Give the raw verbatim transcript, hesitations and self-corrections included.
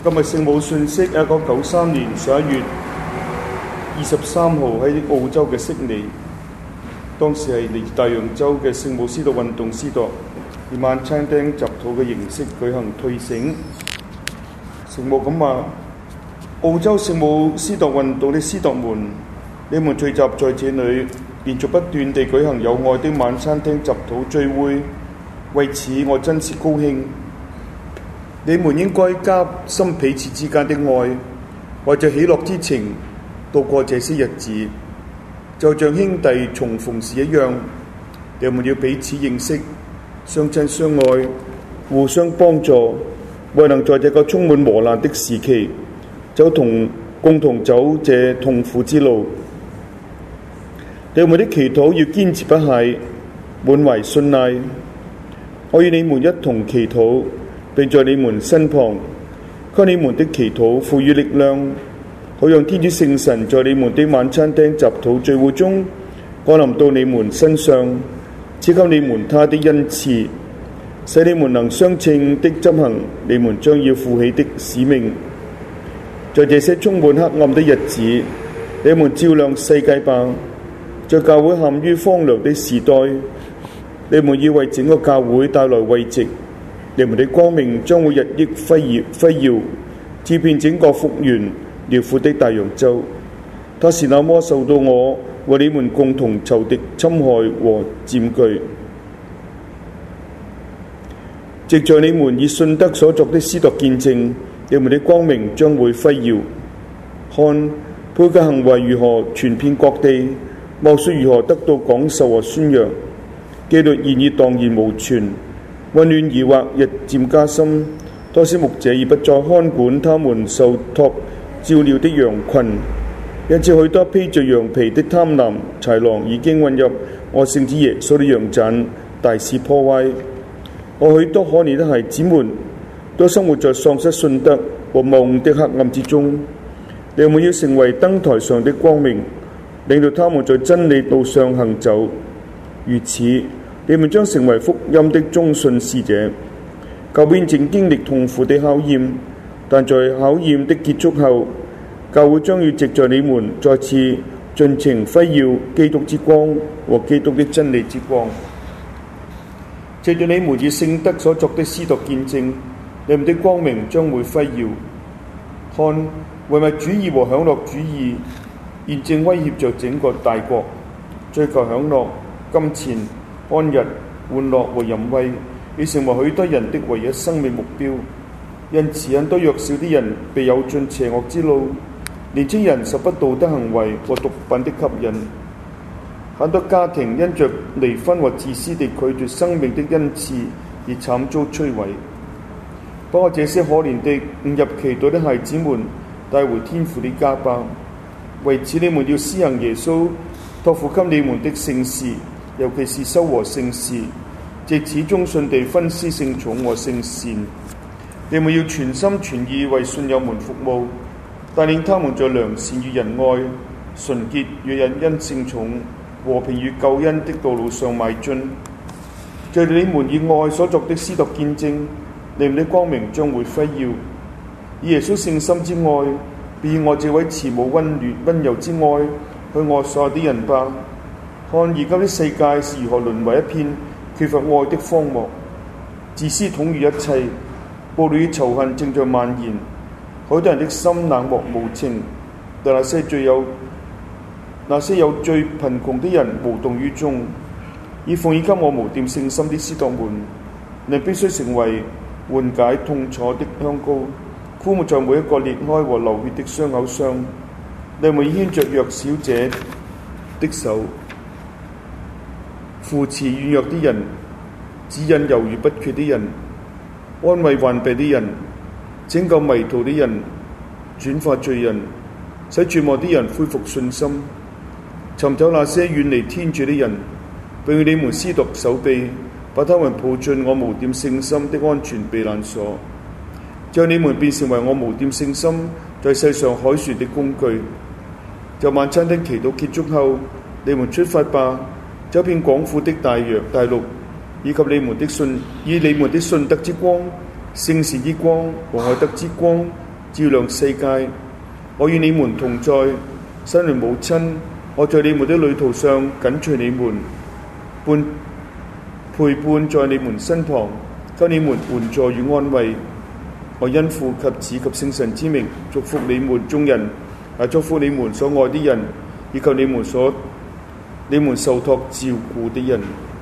今日聖母訊息，一九九三年十一月二十三號喺澳洲嘅悉尼，當時係嚟自大洋洲嘅聖母司鐸運動司鐸以晚餐廳集禱嘅形式舉行退省。聖母咁話：澳洲聖母司鐸運動的司鐸們，你們聚集在這裏，連續不斷地舉行有愛的晚餐廳集禱聚會，為此我真是高興。你們應該加深彼此之間的愛，懷着喜樂之情度過這些日子，就像兄弟重逢時一樣。你們要彼此認識，相親相愛，互相幫助，為能在這個充滿磨難的時期，走同共同走這痛苦之路。你們的祈禱要堅持不懈，滿懷信賴。我與你們一同祈禱，並在你們身旁，給你們的祈禱賦予力量，好讓天主聖神在你們的晚餐廳集禱聚會中降臨到你們身上，賜給你們他的恩賜，使你們能相稱的執行你們將要負起的使命。在這些充滿黑暗的日子，你們照亮世界吧。在教會陷於荒涼的時代，你們要為整個教會帶來慰藉。你們的光明將會日益輝耀，輝耀，照遍整個幅員遼闊的大洋洲。它是那麼受到我和你們共同仇敵侵害和佔據。藉着你們以信德所作的司鐸見證，你們的光明將會輝耀。看，配嘅行為如何傳遍各地，莫說如何得到廣受和宣揚。紀律現已蕩然無存，混亂疑惑日漸加深，多少牧者已不再看管他們受託照料的羊群，因此許多披着羊皮的貪婪豺狼已經混入我聖子耶穌的羊棧，大肆破壞。我許多可憐的孩子們都生活在喪失信德和謬誤的黑暗之中。你們要成為燈臺上的光明，令到他們在真理路上行走。如此，你們將成為福音的忠信使者。教會正經歷痛苦的考驗，但在考驗的結束後，教會將要藉着你們再次盡情輝耀基督之光和基督的真理之光。藉着你們以聖德所作的司鐸見證，你們的光明將會輝耀。看，唯物主義和享樂主義現正威脅着整個大國，追求享樂、金錢、安逸、玩樂和淫穢已成為許多人的唯一生命目標。因此，很多弱小的人被誘進邪惡之路，年輕人受不道德行為和毒品的吸引，很多家庭因着離婚和自私地拒絕生命的恩賜而慘遭摧毀。把我這些可憐的誤入歧途的孩子們帶回天父的家吧。為此，你們要施行耶穌託付給你們的聖事，尤其是修和聖事，藉此忠信地分施聖寵和聖善。你們要全心全意為信友們服務，帶領他們在良善與仁愛、純潔與引恩聖寵、和平與救恩的道路上邁進。在你們以愛所作的司鐸見證，你們的光明將會輝耀。以耶穌聖心之愛，便以我這位慈母溫暖溫柔之愛去愛所有的人吧。看而今的世界是如何淪為一片缺乏愛的荒漠，自私統御一切，暴力與仇恨正在蔓延，許多人的心冷漠無情，但那些最有那些有最貧窮的人無動於衷。以奉獻給我無玷聖心的司鐸們，你必須成為緩解痛楚的香膏，敷抹在每一個裂開和流血的傷口上。你們牽着弱小者的手，扶持軟弱的人，指引猶豫不決的人，安慰患病的人，拯救迷途的人，轉化罪人，使絕望的人恢復信心，尋找那些遠離天主的人，並與你們司鐸手臂，把他們抱進我無玷聖心的安全避難所，將你們變成為我無玷聖心在世上凱旋的工具。就晚餐廳祈禱結束後，你們出發吧，走遍廣闊的大洋大陸，以及你們的信以你們的信德之光、聖善之光和愛德之光， 照亮世界。我與你們同在，生靈母親，我在你們的旅途上緊隨你們，伴陪伴在你們身旁，給你們援助與安慰。我因父及子及聖神之名，祝福你們眾人，也祝福你們所愛的人，以及你們所你們受託照顧的人。